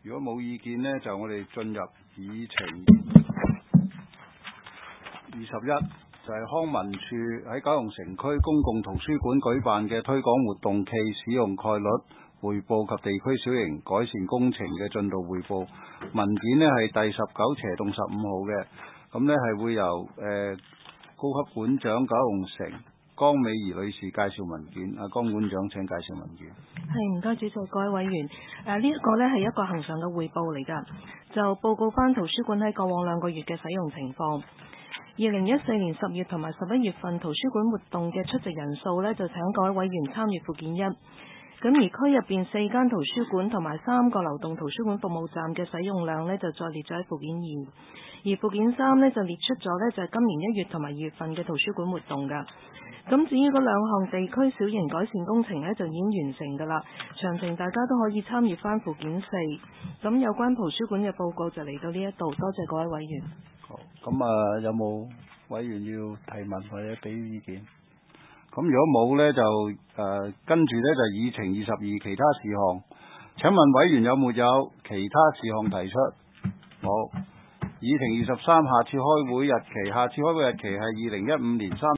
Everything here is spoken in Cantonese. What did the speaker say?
如果冇意見呢，就我哋進入議程21，就係康文署喺九龍城區公共圖書館舉辦嘅推廣活動暨使用概率匯報及地區小型改善工程嘅進度匯報文件呢，係第19/15號嘅，咁呢係會由高級館長九龍城江美儀女士介紹文件。阿江館長請介紹文件。 係，唔該主席，各位委員。呢一個呢係一個恆常嘅匯報嚟㗎，就報告翻圖書館喺過往2個月嘅使用情況。2014年10月同埋11月份圖書館活動嘅出席人數呢，就請各位委員參閱附件1。咁而區入邊4間圖書館同埋3個流動圖書館服務站嘅使用量呢，就再列咗喺附件2。而附件3呢，就列出咗呢，就係今年1月同埋2月份嘅圖書館活動㗎。咁至於嗰2項地區小型改善工程呢，就已經完成㗎啦。詳情大家都可以參閱翻附件4。咁有關圖書館嘅報告就嚟到呢一度，多謝各位委員。 好，咁有冇委員要提問或者俾意見？咁如果冇呢，就跟住呢，就議程22其他事項。請問委員有沒有其他事項提出？冇。議程23下次開會日期係2015年3